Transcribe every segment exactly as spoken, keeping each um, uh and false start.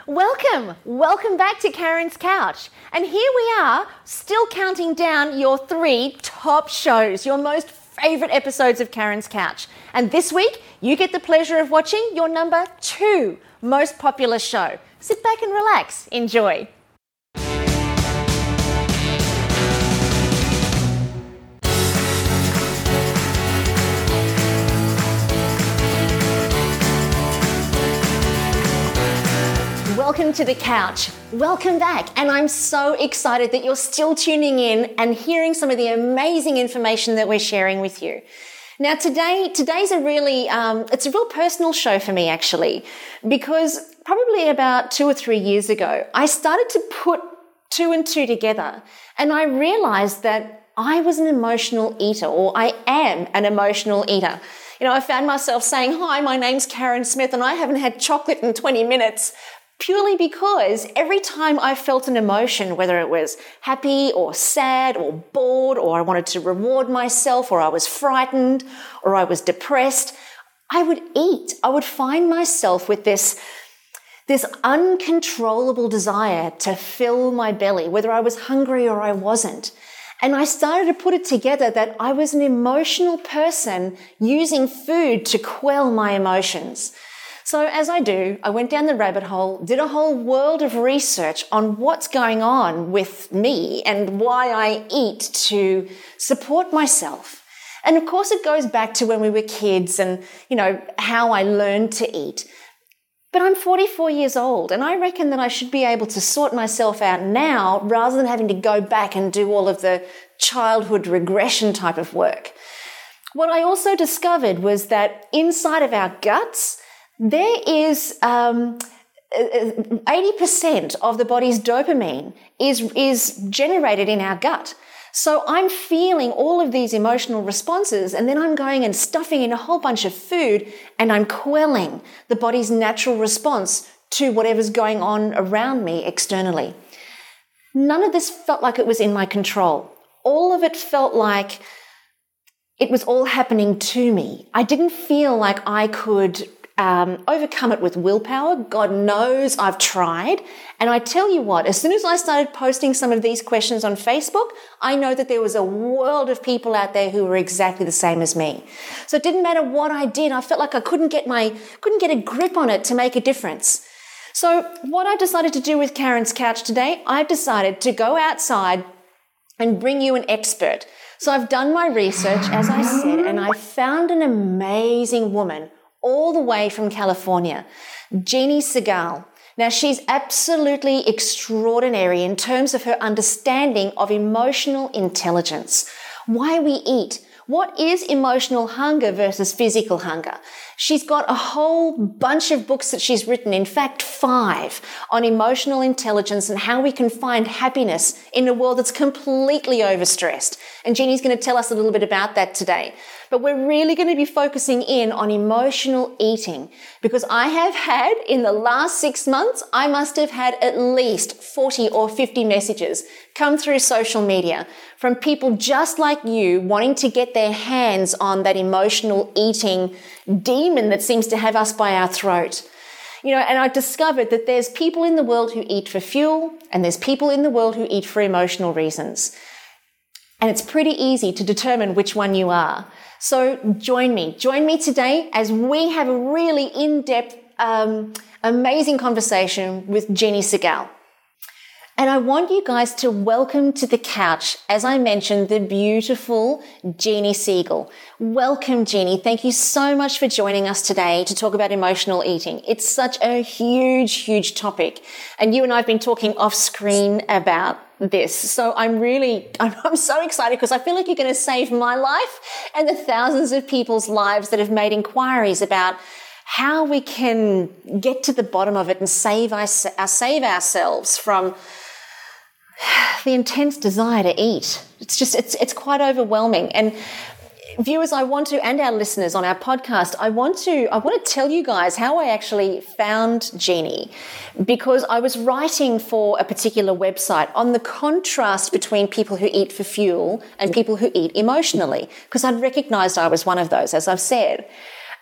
Welcome, welcome back to Karen's Couch. And here we are, still counting down your three top shows, your most favourite episodes of Karen's Couch. And this week, you get the pleasure of watching your number two most popular show. Sit back and relax. Enjoy. Welcome to the couch. Welcome back. And I'm so excited that you're still tuning in and hearing some of the amazing information that we're sharing with you. Now today, today's a really, um, it's a real personal show for me actually, because probably about two or three years ago, I started to put two and two together and I realized that I was an emotional eater, or I am an emotional eater. You know, I found myself saying, hi, my name's Karen Smith and I haven't had chocolate in twenty minutes. Purely because every time I felt an emotion, whether it was happy or sad or bored, or I wanted to reward myself, or I was frightened, or I was depressed, I would eat. I would find myself with this, this uncontrollable desire to fill my belly, whether I was hungry or I wasn't. And I started to put it together that I was an emotional person using food to quell my emotions. So as I do, I went down the rabbit hole, did a whole world of research on what's going on with me and why I eat to support myself. And of course it goes back to when we were kids and, you know, how I learned to eat. But I'm forty-four years old and I reckon that I should be able to sort myself out now rather than having to go back and do all of the childhood regression type of work. What I also discovered was that inside of our guts, there is um, eighty percent of the body's dopamine is, is generated in our gut. So I'm feeling all of these emotional responses and then I'm going and stuffing in a whole bunch of food and I'm quelling the body's natural response to whatever's going on around me externally. None of this felt like it was in my control. All of it felt like it was all happening to me. I didn't feel like I could Um, overcome it with willpower. God knows I've tried. And I tell you what, as soon as I started posting some of these questions on Facebook, I know that there was a world of people out there who were exactly the same as me. So it didn't matter what I did. I felt like I couldn't get my, couldn't get a grip on it to make a difference. So what I decided to do with Karen's Couch today, I decided to go outside and bring you an expert. So I've done my research, as I said, and I found an amazing woman all the way from California, Jeannie Segal. Now, she's absolutely extraordinary in terms of her understanding of emotional intelligence, why we eat, what is emotional hunger versus physical hunger. She's got a whole bunch of books that she's written, in fact, five, on emotional intelligence and how we can find happiness in a world that's completely overstressed. And Jeannie's going to tell us a little bit about that today. But we're really going to be focusing in on emotional eating because I have had, in the last six months, I must have had at least forty or fifty messages come through social media from people just like you wanting to get their hands on that emotional eating demon that seems to have us by our throat. You know, and I discovered that there's people in the world who eat for fuel and there's people in the world who eat for emotional reasons. And it's pretty easy to determine which one you are. So join me. Join me today as we have a really in-depth, um, amazing conversation with Jeannie Segal. And I want you guys to welcome to the couch, as I mentioned, the beautiful Jeannie Segal. Welcome, Jeannie. Thank you so much for joining us today to talk about emotional eating. It's such a huge, huge topic. And you and I have been talking off screen about this. So I'm really, I'm, I'm so excited because I feel like you're going to save my life and the thousands of people's lives that have made inquiries about how we can get to the bottom of it and save, our, save ourselves from the intense desire to eat. It's just, it's, it's quite overwhelming. And viewers, I want to, and our listeners on our podcast, I want to, I want to tell you guys how I actually found Jeannie, because I was writing for a particular website on the contrast between people who eat for fuel and people who eat emotionally, because I'd recognized I was one of those, as I've said.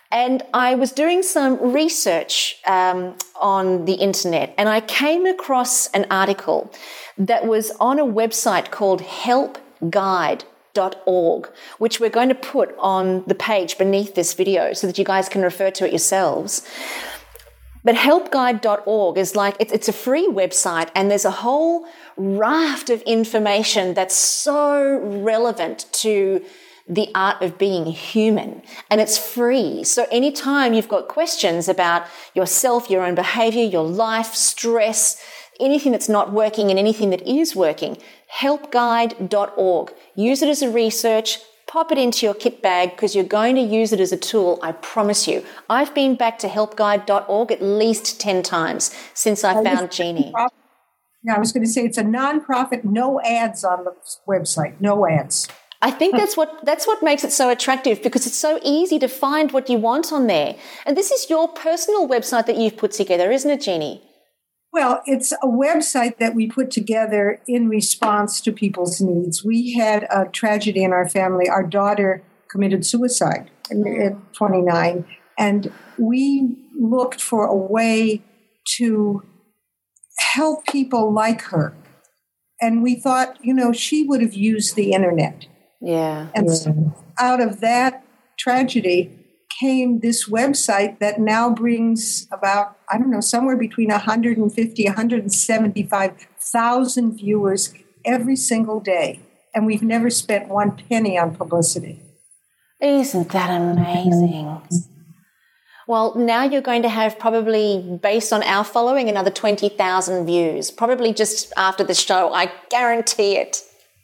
And I was doing some research um, on the internet, and I came across an article that was on a website called help guide dot org, which we're going to put on the page beneath this video so that you guys can refer to it yourselves. But help guide dot org is like, it's, it's a free website, and there's a whole raft of information that's so relevant to the art of being human, and it's free. So anytime you've got questions about yourself, your own behavior, your life, stress, anything that's not working and anything that is working, help guide dot org. Use it as a research, pop it into your kit bag, because you're going to use it as a tool, I promise you. I've been back to help guide dot org at least ten times since I found Jeannie. Yeah, I was going to say it's a nonprofit, no ads on the website, no ads. I think that's what that's what makes it so attractive, because it's so easy to find what you want on there. And this is your personal website that you've put together, isn't it, Jeannie? Well, it's a website that we put together in response to people's needs. We had a tragedy in our family. Our daughter committed suicide at twenty-nine, and we looked for a way to help people like her. And we thought, you know, she would have used the internet. Yeah. And yeah. so out of that tragedy came this website that now brings about, I don't know, somewhere between one hundred fifty, one hundred seventy-five thousand viewers every single day. And we've never spent one penny on publicity. Isn't that amazing? Well, now you're going to have, probably based on our following, another twenty thousand views, probably just after the show. I guarantee it.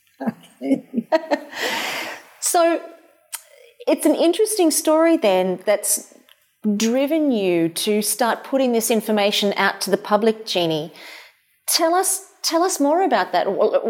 So it's an interesting story then that's driven you to start putting this information out to the public, Jeannie. Tell us, tell us more about that.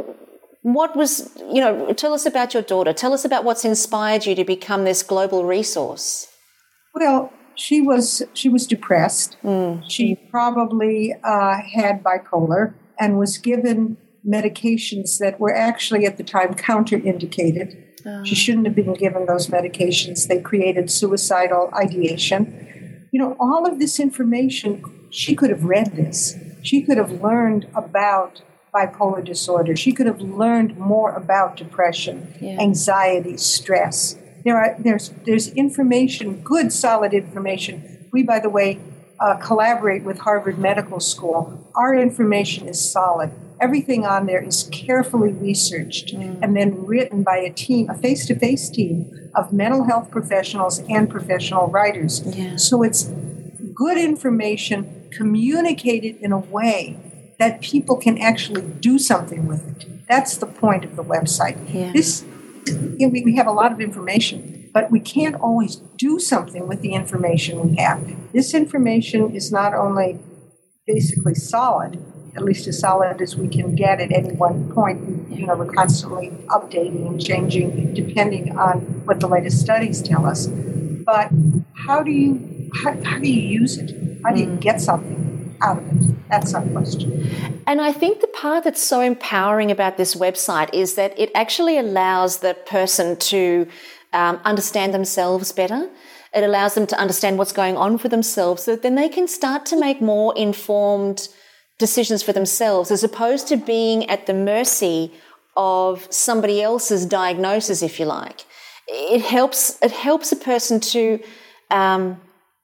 What was, you know, tell us about your daughter. Tell us about what's inspired you to become this global resource. Well, she was she was depressed. Mm. She probably uh, had bipolar and was given medications that were actually at the time counterindicated. Oh. She shouldn't have been given those medications. They created suicidal ideation. You know, all of this information, she could have read this. She could have learned about bipolar disorder. She could have learned more about depression, yeah. anxiety, stress. There are there's there's information, good, solid information. We, by the way, uh, collaborate with Harvard Medical School. Our information is solid. Everything on there is carefully researched mm. and then written by a team, a face-to-face team of mental health professionals and professional writers. Yeah. So it's good information communicated in a way that people can actually do something with it. That's the point of the website. Yeah. This, you know, we have a lot of information, but we can't always do something with the information we have. This information is not only basically solid, at least as solid as we can get at any one point. You know, we're constantly updating and changing depending on what the latest studies tell us. But how do you how, how do you use it? How do you get something out of it? That's our question. And I think the part that's so empowering about this website is that it actually allows the person to um, understand themselves better. It allows them to understand what's going on for themselves, so that then they can start to make more informed decisions for themselves, as opposed to being at the mercy of somebody else's diagnosis, if you like. It helps. It helps a person to um,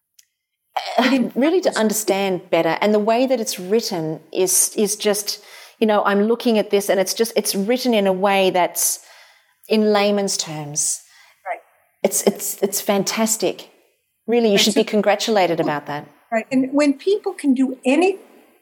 really to understand better, and the way that it's written is is just, you know, I'm looking at this, and it's just it's written in a way that's in layman's terms. Right. It's it's it's fantastic. Really, you should be congratulated about that. Right, and when people can do any.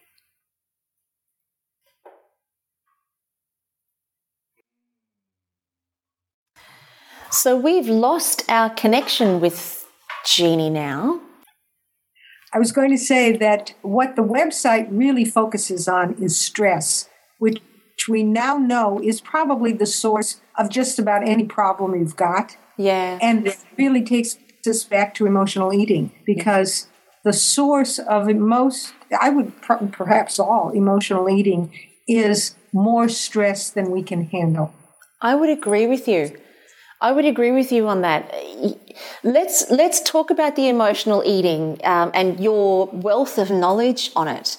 So we've lost our connection with Jeannie now. I was going to say that what the website really focuses on is stress, which we now know is probably the source of just about any problem you've got. Yeah. And it really takes us back to emotional eating, because the source of most, I would perhaps all emotional eating, is more stress than we can handle. I would agree with you. I would agree with you on that. Let's let's talk about the emotional eating um, and your wealth of knowledge on it.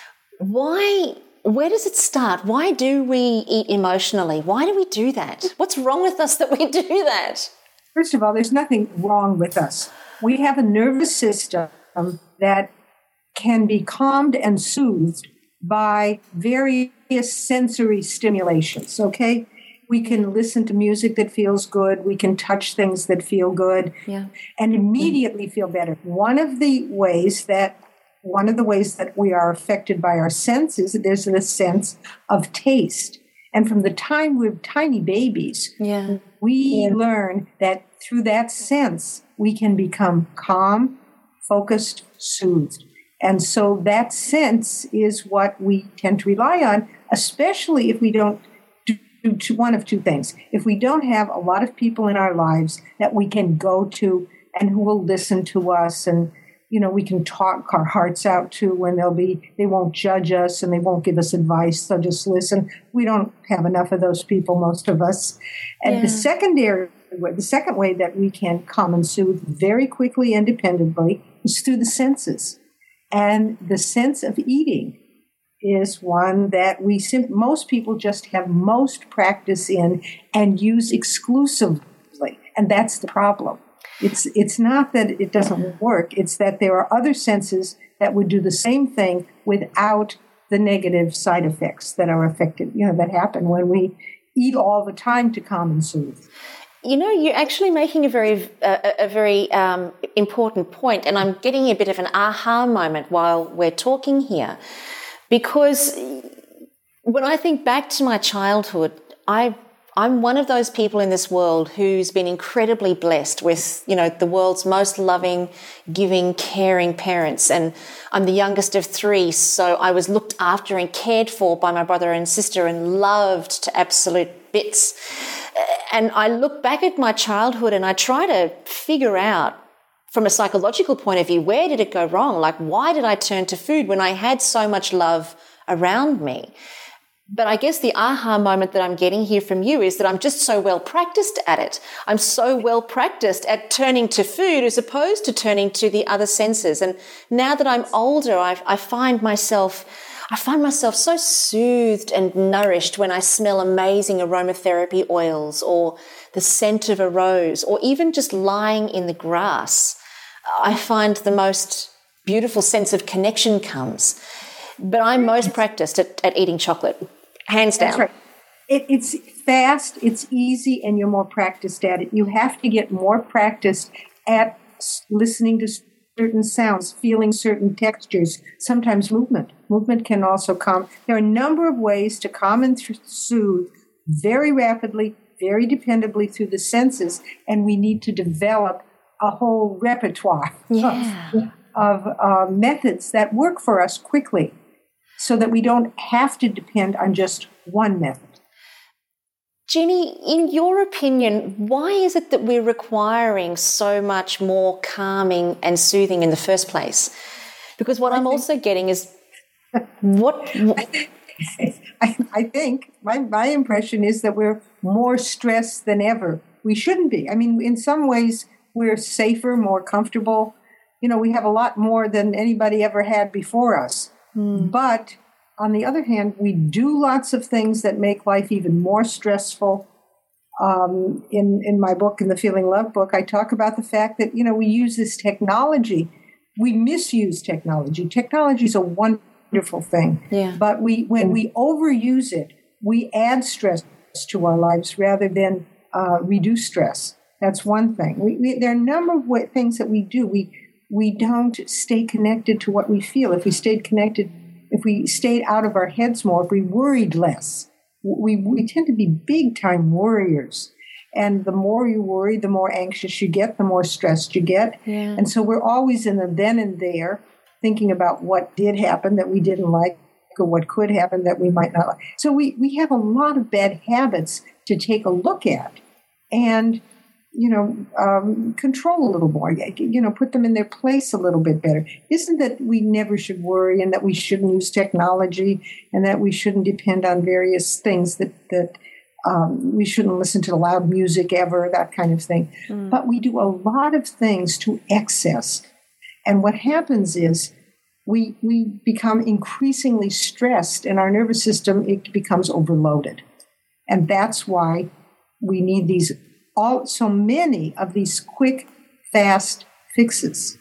Why? Where does it start? Why do we eat emotionally? Why do we do that? What's wrong with us that we do that? First of all, there's nothing wrong with us. We have a nervous system that can be calmed and soothed by various sensory stimulations, okay? We can listen to music that feels good. We can touch things that feel good, yeah. and immediately feel better. One of the ways that one of the ways that we are affected by our senses, there's a sense of taste. And from the time we're tiny babies, yeah. we yeah. learn that through that sense, we can become calm, focused, soothed. And so that sense is what we tend to rely on, especially if we don't do two, one of two things. If we don't have a lot of people in our lives that we can go to and who will listen to us, and you know, we can talk our hearts out to, when they'll be, they won't judge us and they won't give us advice. They'll just listen. We don't have enough of those people, most of us. And yeah. the secondary, the second way that we can calm and soothe very quickly, independently, is through the senses. And the sense of eating is one that we sim- most people just have most practice in and use exclusively. And that's the problem. It's it's not that it doesn't work. It's that there are other senses that would do the same thing without the negative side effects that are affected, you know, that happen when we eat all the time to calm and soothe. You know, you're actually making a very uh, a very um, important point, and I'm getting a bit of an aha moment while we're talking here, because when I think back to my childhood, I. I'm one of those people in this world who's been incredibly blessed with, you know, the world's most loving, giving, caring parents. And I'm the youngest of three, so I was looked after and cared for by my brother and sister and loved to absolute bits. And I look back at my childhood and I try to figure out, from a psychological point of view, where did it go wrong? Like, why did I turn to food when I had so much love around me? But I guess the aha moment that I'm getting here from you is that I'm just so well practiced at it. I'm so well practiced at turning to food as opposed to turning to the other senses. And now that I'm older, I, I find myself, I find myself so soothed and nourished when I smell amazing aromatherapy oils, or the scent of a rose, or even just lying in the grass. I find the most beautiful sense of connection comes. But I'm most practiced at, at eating chocolate. Hands down. That's right. It, it's fast, it's easy, and you're more practiced at it. You have to get more practiced at listening to certain sounds, feeling certain textures, sometimes movement. Movement can also calm. There are a number of ways to calm and th- soothe very rapidly, very dependably through the senses, and we need to develop a whole repertoire yeah. of, of uh, methods that work for us quickly, so that we don't have to depend on just one method. Jeannie, in your opinion, why is it that we're requiring so much more calming and soothing in the first place? Because what I I'm think, also getting is what... I, I think my, my impression is that we're more stressed than ever. We shouldn't be. I mean, in some ways, we're safer, more comfortable. You know, we have a lot more than anybody ever had before us. Mm. But on the other hand, we do lots of things that make life even more stressful. Um, in, in my book, in the Feeling Love book, I talk about the fact that, you know, we use this technology. We misuse technology. Technology is a wonderful thing. Yeah. But we when we overuse it, we add stress to our lives rather than uh, reduce stress. That's one thing. We, we, there are a number of way, things that we do. We We don't stay connected to what we feel. If we stayed connected, if we stayed out of our heads more, if we worried less, we, we tend to be big-time worriers. And the more you worry, the more anxious you get, the more stressed you get. Yeah. And so we're always in the then and there, thinking about what did happen that we didn't like, or what could happen that we might not like. So we, we have a lot of bad habits to take a look at. And you know, um, control a little more, you know, put them in their place a little bit better. Isn't that we never should worry, and that we shouldn't use technology, and that we shouldn't depend on various things that, that Um, we shouldn't listen to loud music ever, that kind of thing. Mm. But we do a lot of things to excess. And what happens is we we become increasingly stressed, and our nervous system, it becomes overloaded. And that's why we need these, all so many of these quick, fast fixes,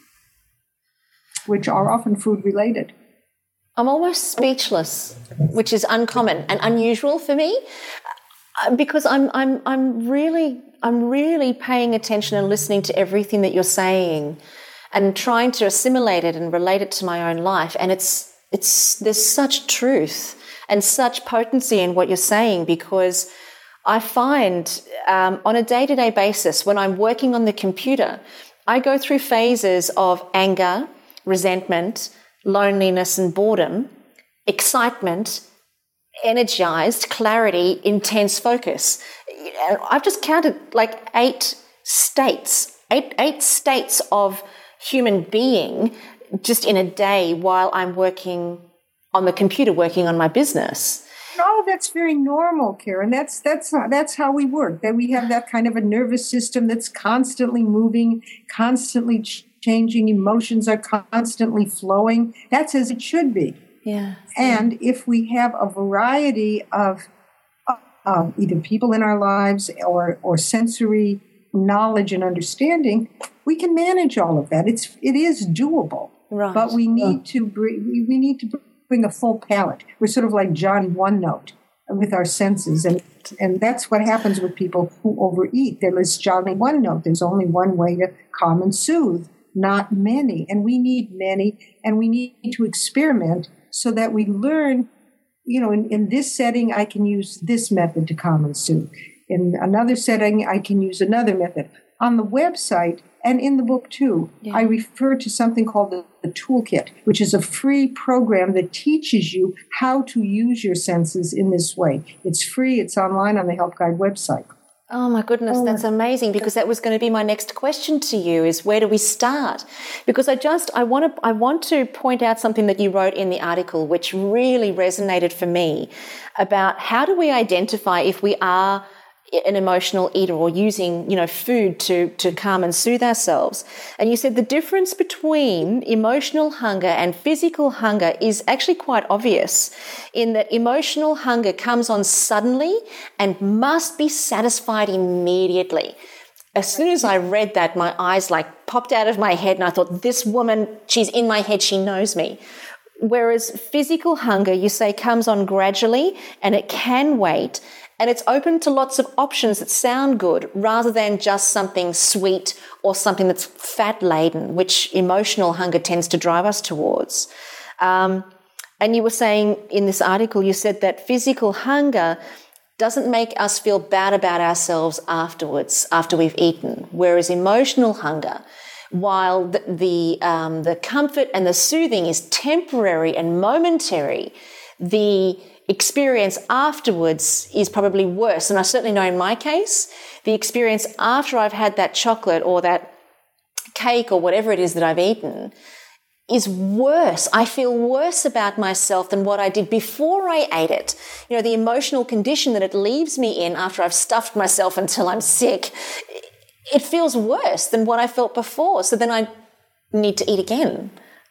which are often food related. I'm almost speechless, which is uncommon and unusual for me, because I'm I'm I'm really I'm really paying attention and listening to everything that you're saying, and trying to assimilate it and relate it to my own life. And it's it's there's such truth and such potency in what you're saying, because I find um, on a day-to-day basis when I'm working on the computer, I go through phases of anger, resentment, loneliness and boredom, excitement, energized, clarity, intense focus. I've just counted like eight states, eight, eight states of human being just in a day while I'm working on the computer, working on my business. Oh, that's very normal, Karen. That's that's that's how we work. That we have that kind of a nervous system that's constantly moving, constantly ch- changing. Emotions are constantly flowing. That's as it should be. Yeah. And if we have a variety of uh, either people in our lives or or sensory knowledge and understanding, we can manage all of that. It's it is doable. Right. But we need to bring we, we need to bring a full palette. We're sort of like Johnny One Note with our senses, and and that's what happens with people who overeat. There's Johnny One Note. There's only one way to calm and soothe, not many. And we need many, and we need to experiment so that we learn, you know, in, in this setting, I can use this method to calm and soothe. In another setting, I can use another method. On the website and in the book too, yeah. I refer to something called the, the Toolkit, which is a free program that teaches you how to use your senses in this way. It's free. It's online on the Help Guide website. Oh my goodness, oh. that's amazing, because that was going to be my next question to you, is where do we start? Because I just, I want to, I want to point out something that you wrote in the article, which really resonated for me, about how do we identify if we are an emotional eater or using, you know, food to, to calm and soothe ourselves. And you said the difference between emotional hunger and physical hunger is actually quite obvious, in that emotional hunger comes on suddenly and must be satisfied immediately. As soon as I read that, my eyes like popped out of my head and I thought, this woman, she's in my head, she knows me. Whereas physical hunger, you say, comes on gradually and it can wait. And it's open to lots of options that sound good rather than just something sweet or something that's fat-laden, which emotional hunger tends to drive us towards. Um, and you were saying in this article, you said that physical hunger doesn't make us feel bad about ourselves afterwards, after we've eaten, whereas emotional hunger, while the, the, um, the comfort and the soothing is temporary and momentary, the experience afterwards is probably worse. And I certainly know in my case, the experience after I've had that chocolate or that cake or whatever it is that I've eaten is worse. I feel worse about myself than what I did before I ate it. You know, the emotional condition that it leaves me in after I've stuffed myself until I'm sick, it feels worse than what I felt before. So then I need to eat again.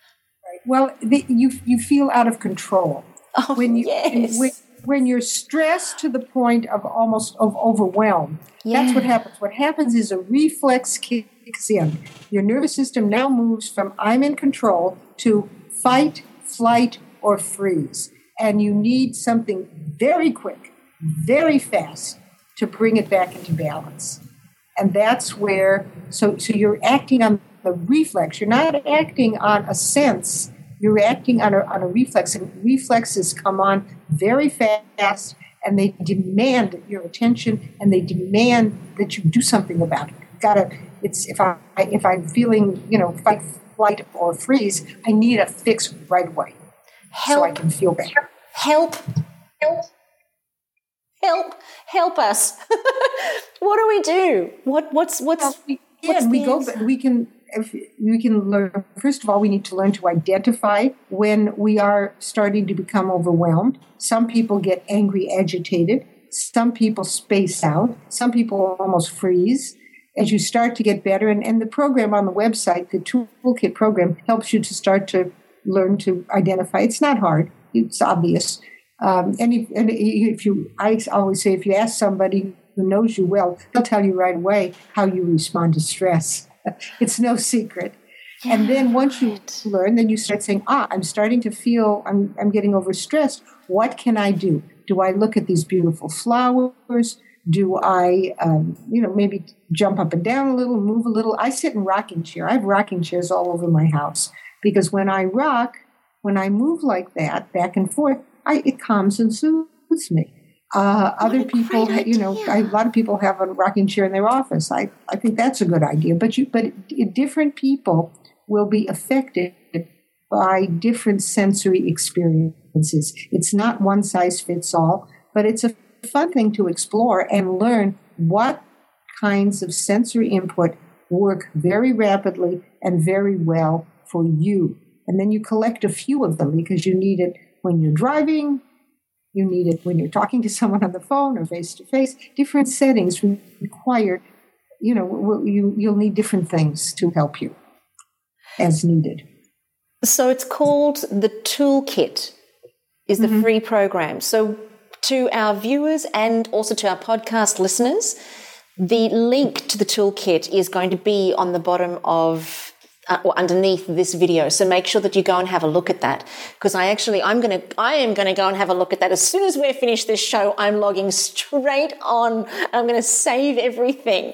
Well, the, you you feel out of control. Oh, when you, yes. when, when you're stressed to the point of almost of overwhelm, yeah. That's what happens. What happens is a reflex kicks in. Your nervous system now moves from I'm in control to fight, flight, or freeze. And you need something very quick, very fast to bring it back into balance. And that's where, so, so you're acting on the reflex. You're not acting on a sense. You're acting on a, on a reflex, and reflexes come on very fast, and they demand your attention, and they demand that you do something about it. Gotta, it's if I if I'm feeling, you know, fight, flight, or freeze, I need a fix right away, help, so I can feel better. Help, help, help, help us! What do we do? What what's what's well, we, what's we go. answer? We can. If we can learn, first of all, we need to learn to identify when we are starting to become overwhelmed. Some people get angry, agitated. Some people space out. Some people almost freeze as you start to get better. And, and the program on the website, the Toolkit program, helps you to start to learn to identify. It's not hard. It's obvious. Um, and, if, and if you, I always say, if you ask somebody who knows you well, they'll tell you right away how you respond to stress. It's no secret. Yeah, and then once you right. learn, then you start saying, ah, I'm starting to feel, I'm, I'm getting overstressed. What can I do? Do I look at these beautiful flowers? Do I, um, you know, maybe jump up and down a little, move a little? I sit in rocking chair. I have rocking chairs all over my house because when I rock, when I move like that, back and forth, I, it calms and soothes me. Uh, other people, you know, I, a lot of people have a rocking chair in their office. I, I think that's a good idea. But you, but different people will be affected by different sensory experiences. It's not one size fits all, but it's a fun thing to explore and learn what kinds of sensory input work very rapidly and very well for you. And then you collect a few of them because you need it when you're driving, you need it when you're talking to someone on the phone or face-to-face. Different settings require, you know, you, you'll need different things to help you as needed. So it's called the Toolkit, is the mm-hmm. free program. So to our viewers and also to our podcast listeners, the link to the Toolkit is going to be on the bottom of uh, or underneath this video. So make sure that you go and have a look at that, because I actually I'm going to I am going to go and have a look at that as soon as we're finished this show. I'm logging straight on. I'm going to save everything.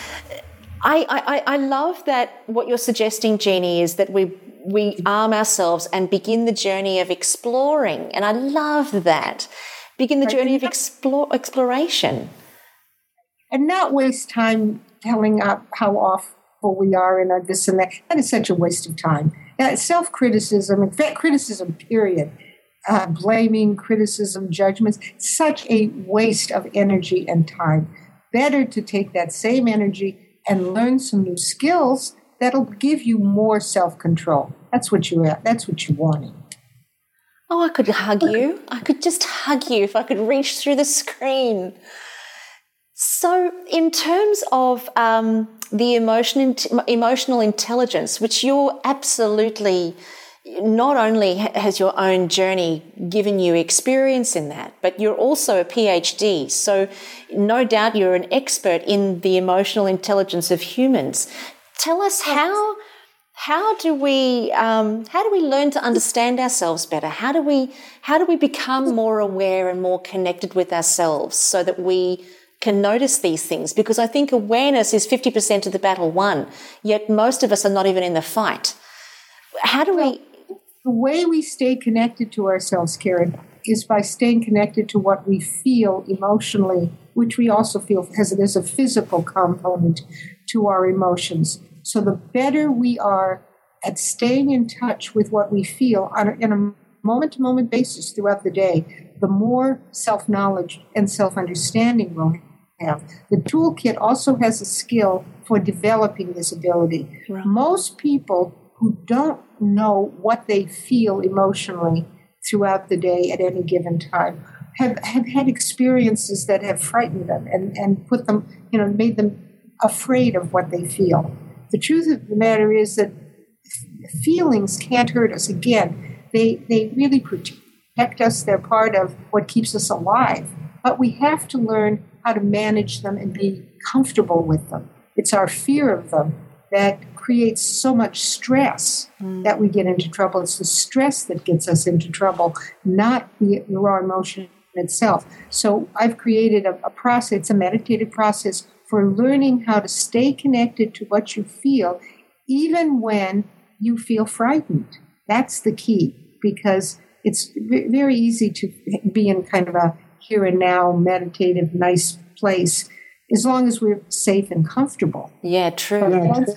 I, I, I love that what you're suggesting, Jeannie, is that we we arm ourselves and begin the journey of exploring. And I love that. Begin the journey of explore, exploration. And not waste time telling up how awful we are and our this and that. That is such a waste of time. Now, self-criticism, in fact, criticism, period, uh, blaming, criticism, judgments, such a waste of energy and time. Better to take that same energy and learn some new skills that'll give you more self-control. That's what you're at. That's what you're wanting. Oh, I could hug you. I could just hug you if I could reach through the screen. So in terms of um, the emotion, emotional intelligence, which you're absolutely, not only has your own journey given you experience in that, but you're also a PhD. So no doubt you're an expert in the emotional intelligence of humans. Tell us how how do we um, how do we learn to understand ourselves better? How do we how do we become more aware and more connected with ourselves so that we can notice these things? Because I think awareness is fifty percent of the battle won, yet most of us are not even in the fight. How do well, we... The way we stay connected to ourselves, Karen, is by staying connected to what we feel emotionally, which we also feel has there's a physical component to our emotions. So the better we are at staying in touch with what we feel on a, in a moment-to-moment basis throughout the day, the more self-knowledge and self-understanding we'll have. The toolkit also has a skill for developing this ability. Right. Most people who don't know what they feel emotionally throughout the day at any given time have, have had experiences that have frightened them and, and put them, you know, made them afraid of what they feel. The truth of the matter is that feelings can't hurt us. Again, they, they really protect us. They're part of what keeps us alive. But we have to learn how to manage them and be comfortable with them. It's our fear of them that creates so much stress mm. that we get into trouble. It's the stress that gets us into trouble, not the raw emotion itself. So I've created a, a process, it's a meditative process for learning how to stay connected to what you feel, even when you feel frightened. That's the key, because it's v- very easy to be in kind of a here and now, meditative, nice place, as long as we're safe and comfortable. Yeah, true. But once,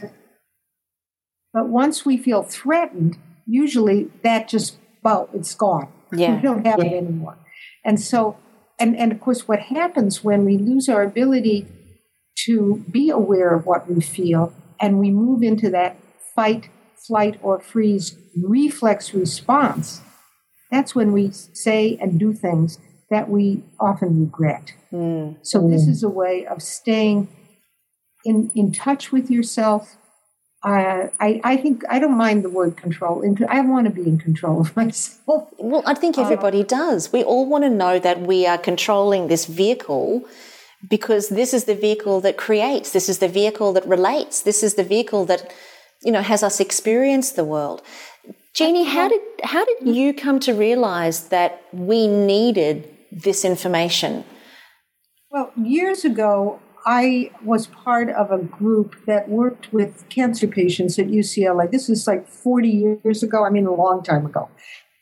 but once we feel threatened, usually that just, well, it's gone. Yeah. We don't have yeah. it anymore. And so, and, and of course, what happens when we lose our ability to be aware of what we feel and we move into that fight, flight, or freeze reflex response, that's when we say and do things that we often regret. Mm. So this is a way of staying in, in touch with yourself. Uh, I, I think I don't mind the word control. I want to be in control of myself. Well, I think everybody uh, does. We all want to know that we are controlling this vehicle, because this is the vehicle that creates. This is the vehicle that relates. This is the vehicle that, you know, has us experience the world. Jeannie, how did how did you come to realize that we needed this information? Well, years ago, I was part of a group that worked with cancer patients at U C L A. This was like forty years ago, I mean, a long time ago.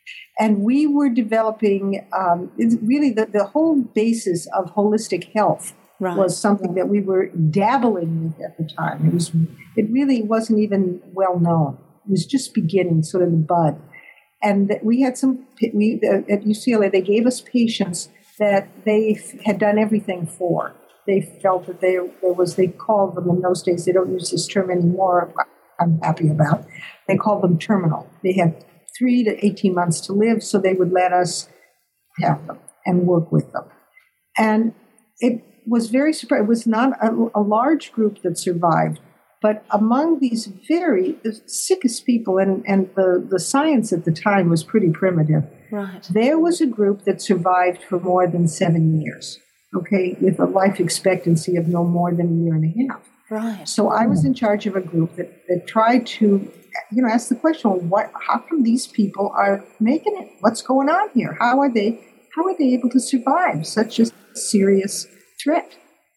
And we were developing, um, it's really the, the whole basis of holistic health right. was something that we were dabbling with at the time. It was, it really wasn't even well known. It was just beginning, sort of the bud. And that we had some, we at U C L A, they gave us patients that they had done everything for. They felt that they, there was, they called them in those days, they don't use this term anymore, I'm happy about. They called them terminal. They had three to eighteen months to live, so they would let us have them and work with them. And it was very surprising. It was not a, a large group that survived, but among these very the sickest people, and, and the, the science at the time was pretty primitive, right. there was a group that survived for more than seven years. Okay, with a life expectancy of no more than a year and a half. Right. So I was in charge of a group that, that tried to, you know, ask the question, well, what, how come these people are making it? What's going on here? How are they, how are they able to survive such a serious threat?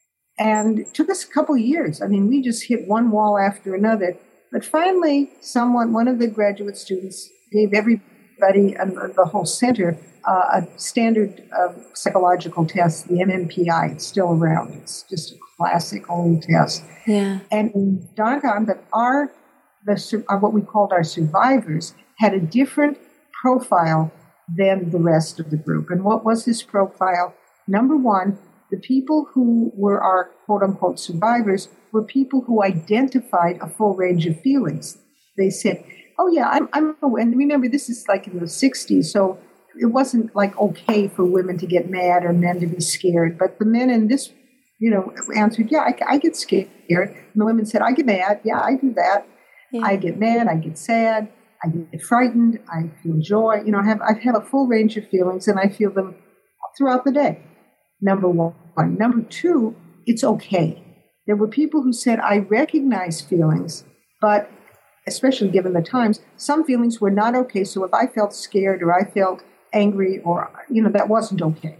And it took us a couple of years. I mean, we just hit one wall after another. But finally, someone, one of the graduate students gave everybody and the whole center Uh, a standard uh, psychological test, the M M P I. It's still around. It's just a classic old test. Yeah. And it dawned on that our, the, uh, what we called our survivors, had a different profile than the rest of the group. And what was this profile? Number one, the people who were our quote-unquote survivors were people who identified a full range of feelings. They said, oh, yeah, I'm, I'm and remember, this is like in the sixties, so it wasn't like okay for women to get mad or men to be scared. But the men in this, you know, answered, yeah, I, I get scared. And the women said, I get mad. Yeah, I do that. Yeah. I get mad. I get sad. I get frightened. I feel joy. You know, I have, I have a full range of feelings, and I feel them throughout the day. Number one. Number two, it's okay. There were people who said, I recognize feelings, but especially given the times, some feelings were not okay. So if I felt scared or I felt angry or, you know, that wasn't okay.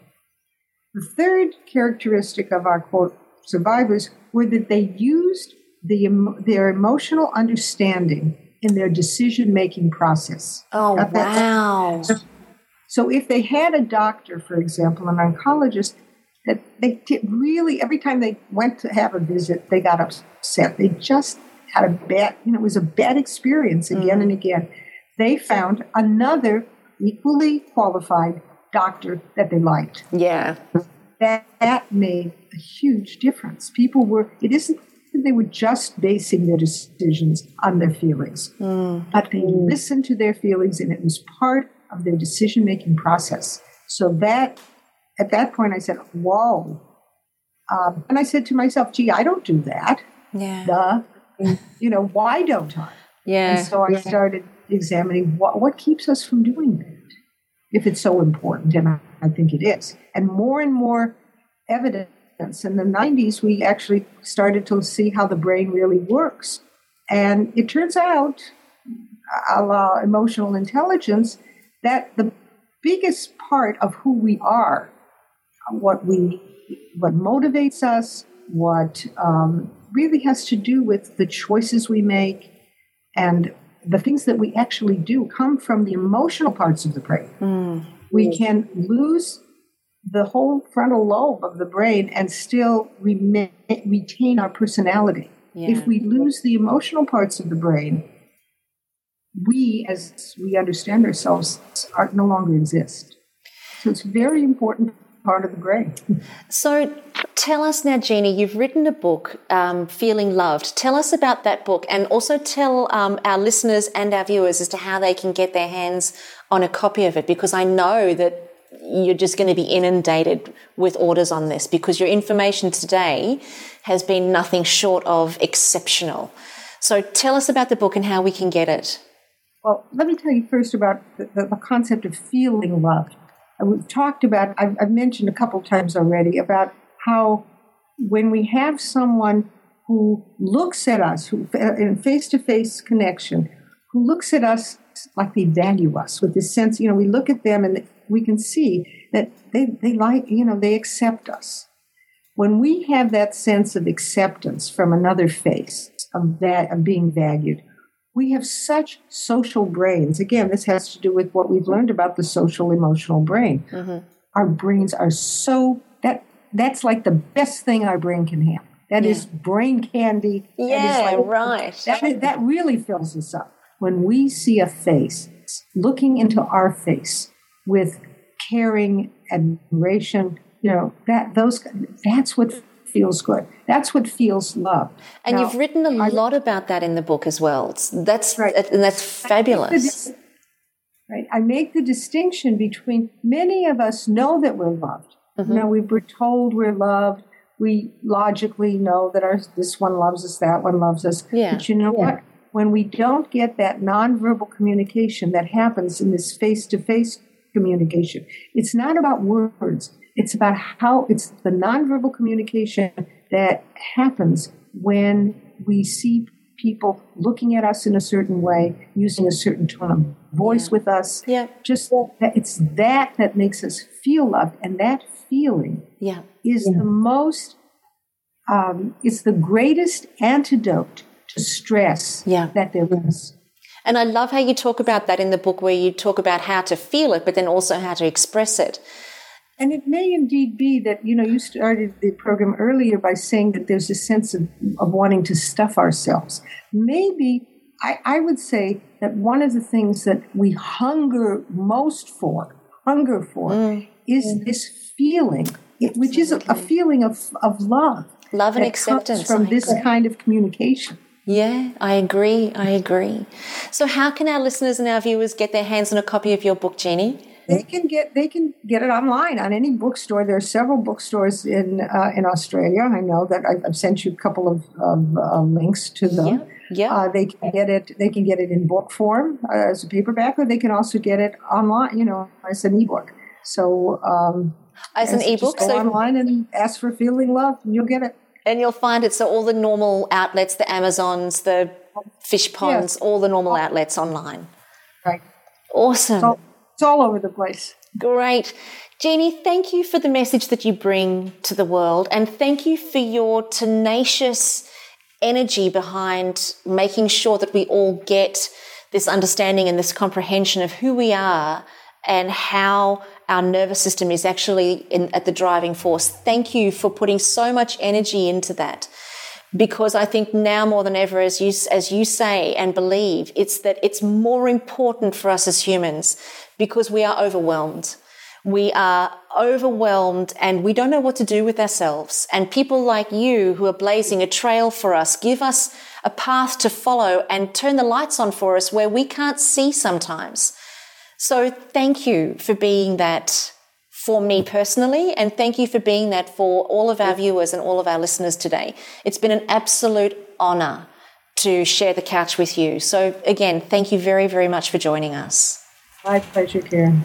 The third characteristic of our, quote, survivors were that they used the their emotional understanding in their decision-making process. Oh, wow. So, so if they had a doctor, for example, an oncologist, that they did really, every time they went to have a visit, they got upset. They just had a bad, you know, it was a bad experience again mm. and again. They found another equally qualified doctor that they liked. Yeah. That, that made a huge difference. People were, it isn't that they were just basing their decisions on their feelings, mm. but they mm. listened to their feelings, and it was part of their decision-making process. So that, at that point, I said, whoa. Um, and I said to myself, gee, I don't do that. Yeah. Duh. You know, why don't I? Yeah. And so I started examining what, what keeps us from doing that, if it's so important, and I, I think it is. And more and more evidence. In the nineties, we actually started to see how the brain really works. And it turns out, a la emotional intelligence, that the biggest part of who we are, what we, what motivates us, what um, really has to do with the choices we make and the things that we actually do come from the emotional parts of the brain. Mm. We can lose the whole frontal lobe of the brain and still remain, retain our personality. Yeah. If we lose the emotional parts of the brain, we, as we understand ourselves, are, no longer exist. So it's a very important part of the brain. So tell us now, Jeannie, you've written a book, um, Feeling Loved. Tell us about that book, and also tell um, our listeners and our viewers as to how they can get their hands on a copy of it, because I know that you're just going to be inundated with orders on this, because your information today has been nothing short of exceptional. So tell us about the book and how we can get it. Well, let me tell you first about the, the, the concept of feeling loved. And we've talked about, I've, I've mentioned a couple times already, about how when we have someone who looks at us, who in face-to-face connection, who looks at us like they value us with this sense, you know, we look at them and we can see that they, they like, you know, they accept us. When we have that sense of acceptance from another face, of that, of being valued, we have such social brains. Again, this has to do with what we've learned about the social emotional brain. Mm-hmm. Our brains are so, that that's like the best thing our brain can have. That yeah. is brain candy. Yeah, that is like, right. That, that really fills us up. When we see a face, looking into our face with caring, admiration, you know, that those that's what feels good. That's what feels love. And now, you've written a I, lot about that in the book as well. That's right. And that's fabulous. I right. I make the distinction between, many of us know that we're loved. Mm-hmm. You know, we were told we're loved. We logically know that our this one loves us, that one loves us. Yeah. But you know yeah. what? When we don't get that nonverbal communication that happens in this face-to-face communication, it's not about words. It's about how it's the nonverbal communication that happens when we see people looking at us in a certain way, using a certain tone of voice yeah. with us. Yeah. Just that it's that that makes us feel loved, and that feeling yeah. is yeah. the most, um, it's the greatest antidote to stress yeah. that there is. And I love how you talk about that in the book, where you talk about how to feel it, but then also how to express it. And it may indeed be that, you know, you started the program earlier by saying that there's a sense of, of wanting to stuff ourselves. Maybe, I, I would say that one of the things that we hunger most for, hunger for, mm. is mm. this feeling, it, which is a, a feeling of, of love. Love and acceptance. From this kind of communication. Yeah, I agree. I agree. So how can our listeners and our viewers get their hands on a copy of your book, Jeannie? They can get they can get it online on any bookstore. There are several bookstores in uh, in Australia. I know that I've, I've sent you a couple of um, uh, links to them. Yeah, yeah. Uh, they can get it. They can get it in book form uh, as a paperback, or they can also get it online. You know, as an ebook. So um, as an ebook, just go so online and ask for Feeling Love, and you'll get it. And you'll find it. So all the normal outlets, the Amazons, the fish ponds, yes. all the normal outlets online. Right. Awesome. It's all, it's all over the place. Great. Jeannie, thank you for the message that you bring to the world, and thank you for your tenacious energy behind making sure that we all get this understanding and this comprehension of who we are and how our nervous system is actually in, at the driving force. Thank you for putting so much energy into that, because I think now more than ever, as you, as you say and believe, it's that it's more important for us as humans, because we are overwhelmed. We are overwhelmed and we don't know what to do with ourselves. And people like you who are blazing a trail for us, give us a path to follow and turn the lights on for us where we can't see sometimes. So thank you for being that for me personally, and thank you for being that for all of our viewers and all of our listeners today. It's been an absolute honour to share the couch with you. So again, thank you very, very much for joining us. My pleasure, Karen.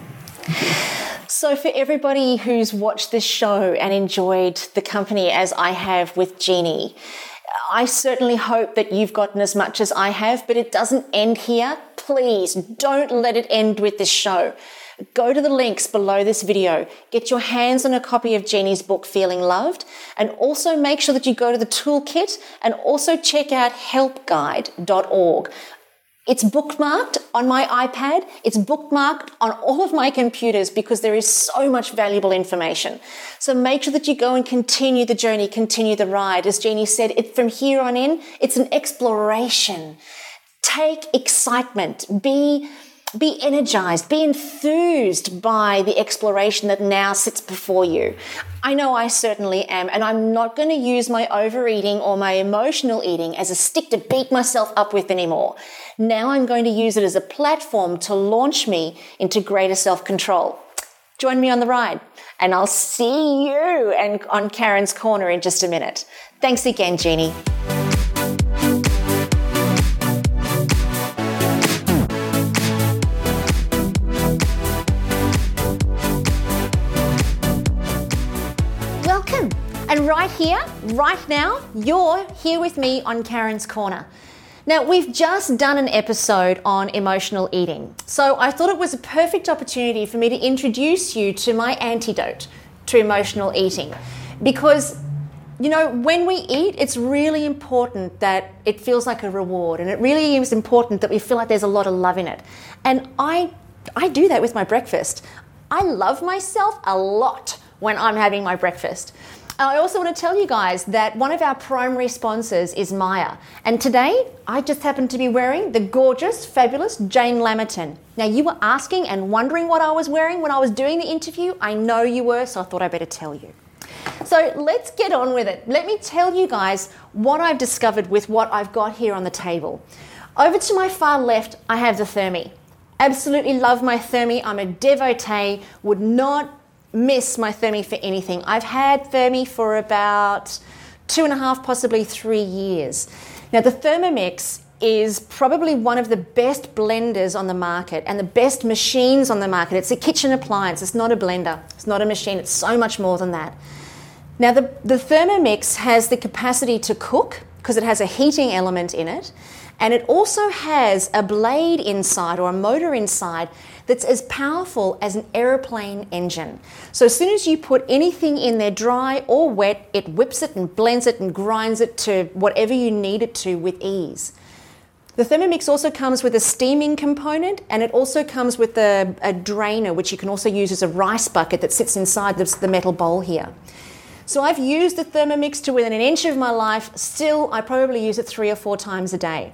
So for everybody who's watched this show and enjoyed the company as I have with Jeannie, I certainly hope that you've gotten as much as I have, but it doesn't end here. Please don't let it end with this show. Go to the links below this video, get your hands on a copy of Jeannie's book, Feeling Loved, and also make sure that you go to the toolkit and also check out help guide dot org. It's bookmarked on my iPad. It's bookmarked on all of my computers because there is so much valuable information. So make sure that you go and continue the journey, continue the ride. As Jeannie said, it, from here on in, it's an exploration. Take excitement. Be, be energized. Be enthused by the exploration that now sits before you. I know I certainly am, and I'm not going to use my overeating or my emotional eating as a stick to beat myself up with anymore. Now I'm going to use it as a platform to launch me into greater self-control. Join me on the ride, and I'll see you and on Karen's Corner in just a minute. Thanks again, Jeannie. Welcome. And right here, right now, you're here with me on Karen's Corner. Now, we've just done an episode on emotional eating, so I thought it was a perfect opportunity for me to introduce you to my antidote to emotional eating. Because, you know, when we eat, it's really important that it feels like a reward, and it really is important that we feel like there's a lot of love in it. And I, I do that with my breakfast. I love myself a lot when I'm having my breakfast. I also want to tell you guys that one of our primary sponsors is Myer. And today, I just happen to be wearing the gorgeous, fabulous Jane Lamerton. Now, you were asking and wondering what I was wearing when I was doing the interview. I know you were, so I thought I'd better tell you. So let's get on with it. Let me tell you guys what I've discovered with what I've got here on the table. Over to my far left, I have the Thermi. Absolutely love my Thermi. I'm a devotee, would not miss my Thermi for anything. I've had Thermi for about two and a half, possibly three years. Now, the Thermomix is probably one of the best blenders on the market and the best machines on the market. It's a kitchen appliance. It's not a blender. It's not a machine. It's so much more than that. Now, the, the Thermomix has the capacity to cook because it has a heating element in it. And it also has a blade inside or a motor inside that's as powerful as an aeroplane engine. So as soon as you put anything in there, dry or wet, it whips it and blends it and grinds it to whatever you need it to with ease. The Thermomix also comes with a steaming component, and it also comes with a, a drainer, which you can also use as a rice bucket that sits inside this, the metal bowl here. So I've used the Thermomix to within an inch of my life. Still, I probably use it three or four times a day.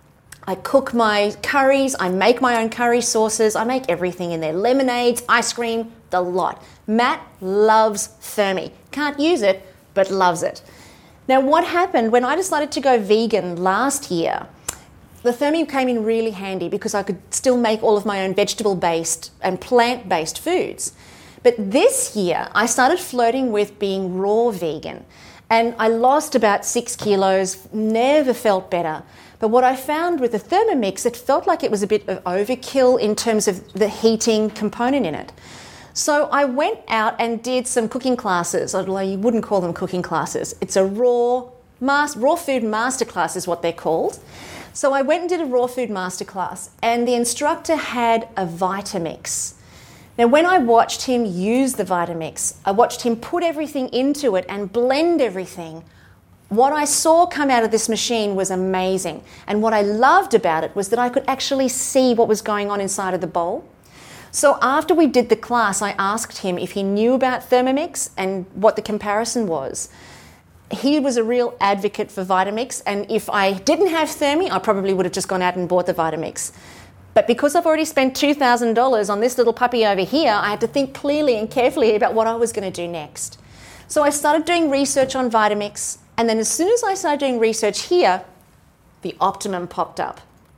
I cook my curries, I make my own curry sauces, I make everything in there. Lemonades, ice cream, the lot. Matt loves Thermi. Can't use it, but loves it. Now, what happened when I decided to go vegan last year, the Thermi came in really handy because I could still make all of my own vegetable-based and plant-based foods. But this year, I started flirting with being raw vegan. And I lost about six kilos, never felt better. But what I found with the Thermomix, it felt like it was a bit of overkill in terms of the heating component in it. So I went out and did some cooking classes, although you wouldn't call them cooking classes. It's a raw, mas- raw food masterclass is what they're called. So I went and did a raw food masterclass, and the instructor had a Vitamix. Now, when I watched him use the Vitamix, I watched him put everything into it and blend everything. What I saw come out of this machine was amazing. And what I loved about it was that I could actually see what was going on inside of the bowl. So after we did the class, I asked him if he knew about Thermomix and what the comparison was. He was a real advocate for Vitamix, and if I didn't have Thermi, I probably would have just gone out and bought the Vitamix. But because I've already spent two thousand dollars on this little puppy over here, I had to think clearly and carefully about what I was going to do next. So I started doing research on Vitamix, and then as soon as I started doing research here, the Optimum popped up.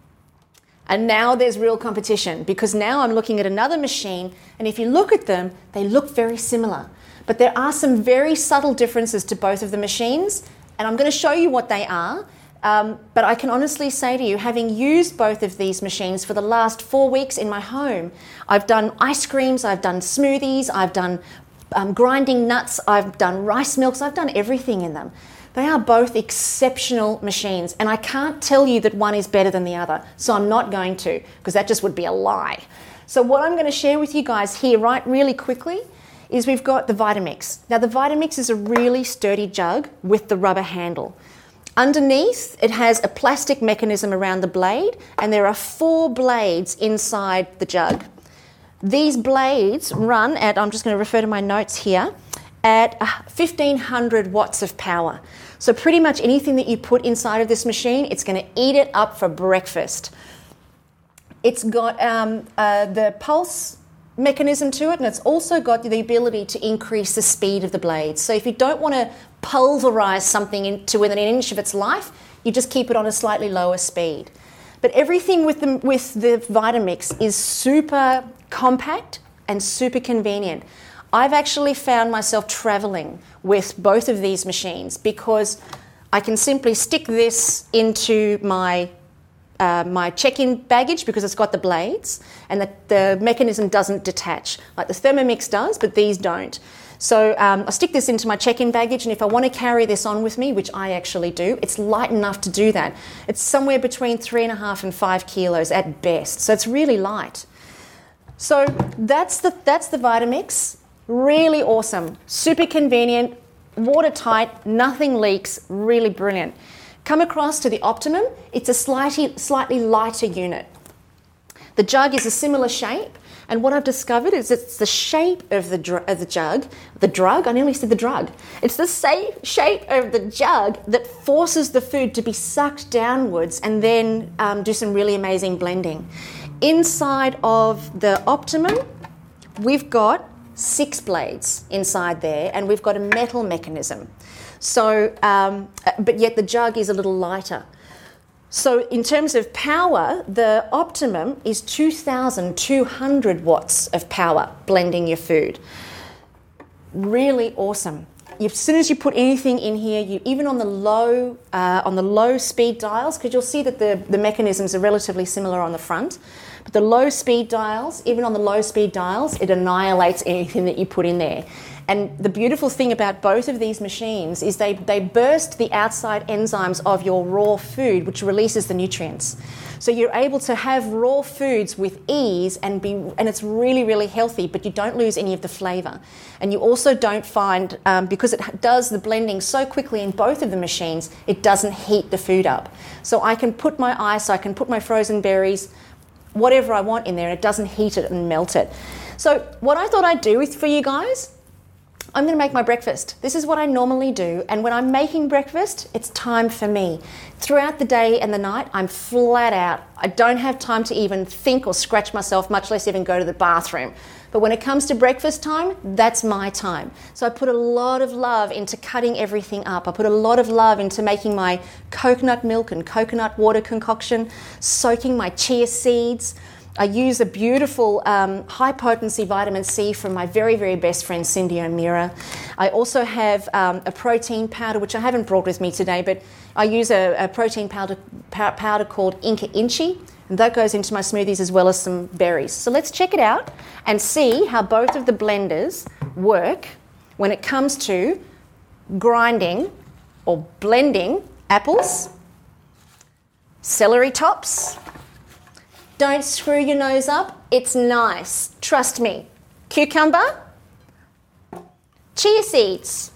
And now there's real competition because now I'm looking at another machine, and if you look at them, they look very similar. But there are some very subtle differences to both of the machines, and I'm going to show you what they are. Um, but I can honestly say to you, having used both of these machines for the last four weeks in my home, I've done ice creams, I've done smoothies, I've done um, grinding nuts, I've done rice milks, I've done everything in them. They are both exceptional machines, and I can't tell you that one is better than the other, so I'm not going to, because that just would be a lie. So what I'm going to share with you guys here right really quickly is we've got the Vitamix. Now the Vitamix is a really sturdy jug with the rubber handle. Underneath, it has a plastic mechanism around the blade, and there are four blades inside the jug. These blades run at, I'm just going to refer to my notes here, at fifteen hundred watts of power. So pretty much anything that you put inside of this machine, it's going to eat it up for breakfast. It's got um, uh, the pulse mechanism to it, and it's also got the ability to increase the speed of the blades. So if you don't want to pulverize something into within an inch of its life, you just keep it on a slightly lower speed. But everything with the, with the Vitamix is super compact, and super convenient. I've actually found myself traveling with both of these machines because I can simply stick this into my uh, my check-in baggage because it's got the blades, and the, the mechanism doesn't detach like the Thermomix does, but these don't. So um, I stick this into my check-in baggage, and if I want to carry this on with me, which I actually do, it's light enough to do that. It's somewhere between three and a half and five kilos at best, so it's really light. So that's the that's the Vitamix. Really awesome, super convenient, watertight, nothing leaks, really brilliant. Come across to the Optimum. It's a slightly slightly lighter unit. The jug is a similar shape. And what I've discovered is it's the shape of the, dr- of the jug, the drug, I nearly said the drug. It's the same shape of the jug that forces the food to be sucked downwards and then um, do some really amazing blending. Inside of the Optimum, we've got six blades inside there, and we've got a metal mechanism. So, um, but yet the jug is a little lighter. So in terms of power, the Optimum is two thousand two hundred watts of power blending your food. Really awesome. As soon as you put anything in here, you even on the low uh, on the low speed dials, because you'll see that the, the mechanisms are relatively similar on the front, but the low speed dials, even on the low speed dials, it annihilates anything that you put in there. And the beautiful thing about both of these machines is they, they burst the outside enzymes of your raw food, which releases the nutrients. So you're able to have raw foods with ease and be, and it's really, really healthy, but you don't lose any of the flavour. And you also don't find, um, because it does the blending so quickly in both of the machines, it doesn't heat the food up. So I can put my ice, I can put my frozen berries, whatever I want in there, and it doesn't heat it and melt it. So what I thought I'd do with, for you guys, I'm going to make my breakfast. This is what I normally do, and when I'm making breakfast, it's time for me. Throughout the day and the night, I'm flat out. I don't have time to even think or scratch myself, much less even go to the bathroom. But when it comes to breakfast time, that's my time. So I put a lot of love into cutting everything up. I put a lot of love into making my coconut milk and coconut water concoction, soaking my chia seeds. I use a beautiful um, high-potency vitamin C from my very, very best friend, Cindy O'Meara. I also have um, a protein powder, which I haven't brought with me today, but I use a, a protein powder, pow- powder called Inca Inchi, and that goes into my smoothies as well as some berries. So let's check it out and see how both of the blenders work when it comes to grinding or blending apples, celery tops. Don't screw your nose up. It's nice. Trust me. Cucumber. Chia seeds.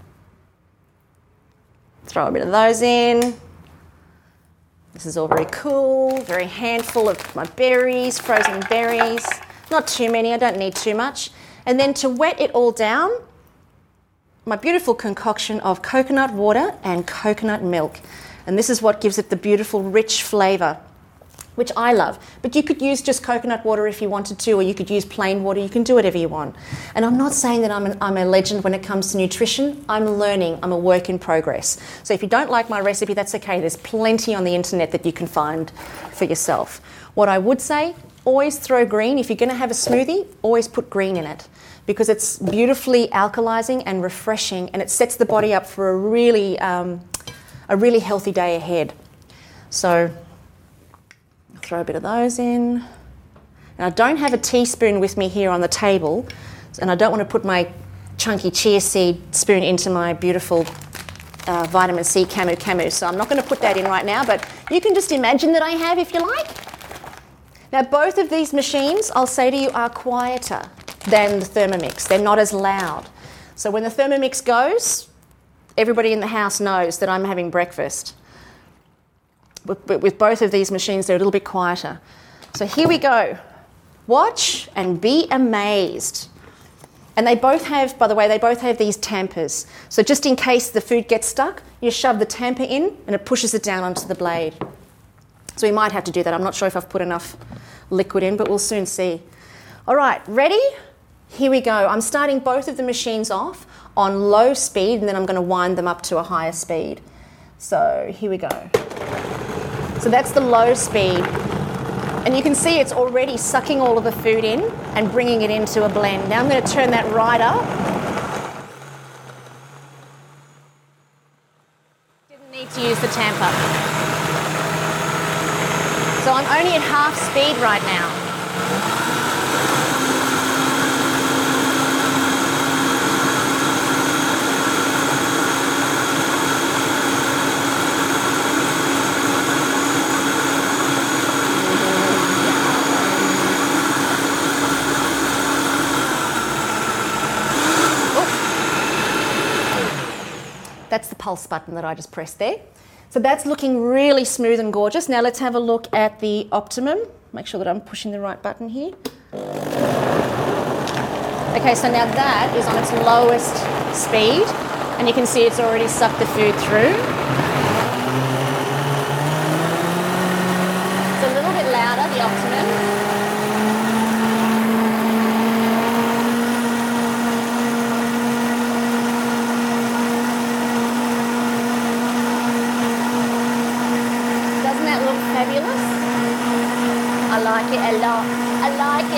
Throw a bit of those in. This is all very cool. Very handful of my berries, frozen berries. Not too many. I don't need too much. And then to wet it all down, my beautiful concoction of coconut water and coconut milk. And this is what gives it the beautiful, rich flavour, which I love. But you could use just coconut water if you wanted to, or you could use plain water. You can do whatever you want. And I'm not saying that I'm, an, I'm a legend when it comes to nutrition. I'm learning. I'm a work in progress. So if you don't like my recipe, that's okay. There's plenty on the internet that you can find for yourself. What I would say, always throw green. If you're going to have a smoothie, always put green in it, because it's beautifully alkalizing and refreshing, and it sets the body up for a really, um, a really healthy day ahead. So throw a bit of those in. And I don't have a teaspoon with me here on the table, and I don't want to put my chunky chia seed spoon into my beautiful uh, vitamin C Camu Camu, so I'm not going to put that in right now, but you can just imagine that I have if you like. Now both of these machines, I'll say to you, are quieter than the Thermomix. They're not as loud. So when the Thermomix goes, everybody in the house knows that I'm having breakfast. But with both of these machines, they're a little bit quieter. So here we go. Watch and be amazed. And they both have, by the way, they both have these tampers. So just in case the food gets stuck, you shove the tamper in and it pushes it down onto the blade. So we might have to do that. I'm not sure if I've put enough liquid in, but we'll soon see. All right, ready? Here we go. I'm starting both of the machines off on low speed, and then I'm going to wind them up to a higher speed. So here we go. So that's the low speed. And you can see it's already sucking all of the food in and bringing it into a blend. Now I'm going to turn that right up. Didn't need to use the tamper. So I'm only at half speed right now. That's the pulse button that I just pressed there. So that's looking really smooth and gorgeous. Now let's have a look at the Optimum. Make sure that I'm pushing the right button here. Okay, so now that is on its lowest speed, and you can see it's already sucked the food through. It's a little bit louder, the Optimum. Fabulous. I like it a lot. I like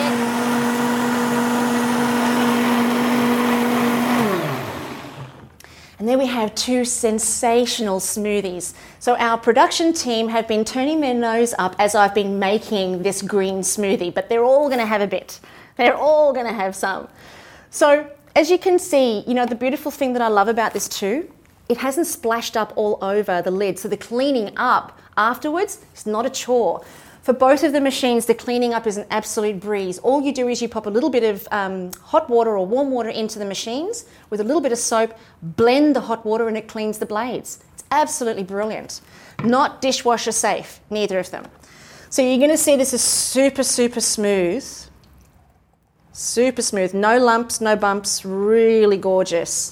it. And there we have two sensational smoothies. So our production team have been turning their nose up as I've been making this green smoothie, but they're all going to have a bit. They're all going to have some. So as you can see, you know, the beautiful thing that I love about this too, it hasn't splashed up all over the lid. So the cleaning up afterwards is not a chore. For both of the machines, the cleaning up is an absolute breeze. All you do is you pop a little bit of um, hot water or warm water into the machines with a little bit of soap, blend the hot water, and it cleans the blades. It's absolutely brilliant. Not dishwasher safe, neither of them. So you're going to see this is super, super smooth. Super smooth. No lumps, no bumps, really gorgeous.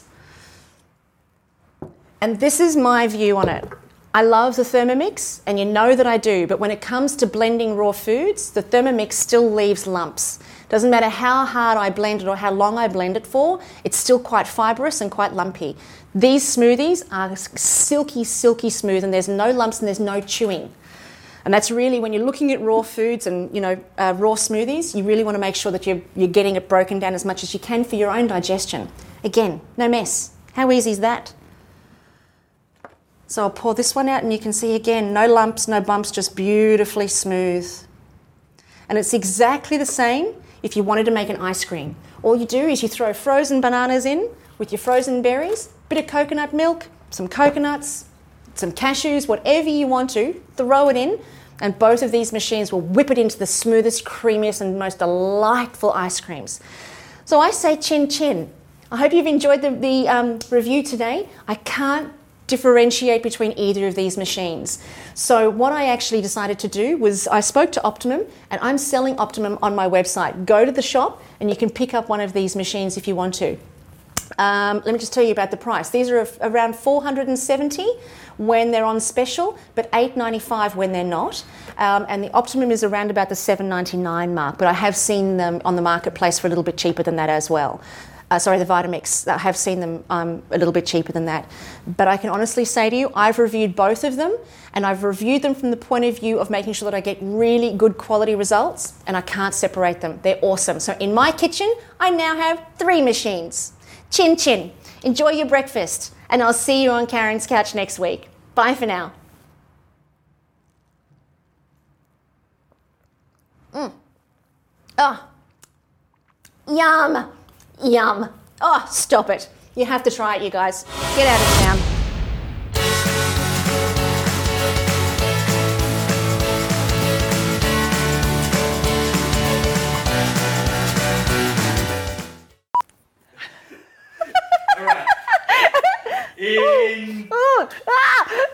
And this is my view on it. I love the Thermomix, and you know that I do, but when it comes to blending raw foods, the Thermomix still leaves lumps. Doesn't matter how hard I blend it or how long I blend it for, it's still quite fibrous and quite lumpy. These smoothies are silky, silky smooth, and there's no lumps and there's no chewing. And that's really, when you're looking at raw foods and, you know, uh, raw smoothies, you really want to make sure that you're, you're getting it broken down as much as you can for your own digestion. Again, no mess. How easy is that? So I'll pour this one out and you can see again, no lumps, no bumps, just beautifully smooth. And it's exactly the same if you wanted to make an ice cream. All you do is you throw frozen bananas in with your frozen berries, bit of coconut milk, some coconuts, some cashews, whatever you want to, throw it in, and both of these machines will whip it into the smoothest, creamiest and most delightful ice creams. So I say chin chin. I hope you've enjoyed the, the um, review today. I can't differentiate between either of these machines. So what I actually decided to do was I spoke to Optimum, and I'm selling Optimum on my website. Go to the shop and you can pick up one of these machines if you want to. Um, let me just tell you about the price. These are around four hundred seventy when they're on special, but eight ninety-five when they're not. Um, and the Optimum is around about the seven ninety-nine mark, but I have seen them on the marketplace for a little bit cheaper than that as well. Uh, sorry, the Vitamix, I have seen them um, a little bit cheaper than that. But I can honestly say to you, I've reviewed both of them, and I've reviewed them from the point of view of making sure that I get really good quality results, and I can't separate them. They're awesome. So in my kitchen, I now have three machines. Chin chin. Enjoy your breakfast, and I'll see you on Karen's Couch next week. Bye for now. Mm. Oh. Yum. Yum. Oh, stop it. You have to try it, you guys. Get out of town. All right. In. Ooh, ah!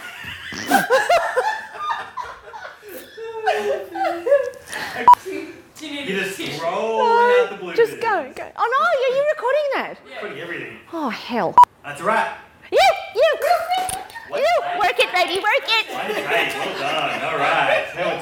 You're just rolling out the blue. Just go, go. Oh no, are you recording that? Yeah. Putting everything. Oh, hell. That's a wrap. You, you, What? you, work it, baby, work it. Nice, well done. All right.